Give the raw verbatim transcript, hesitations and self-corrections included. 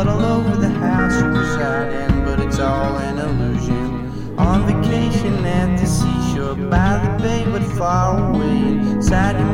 blood all over the house you reside in, but it's all an illusion. On vacation at the seashore, by the bay but far away, inside your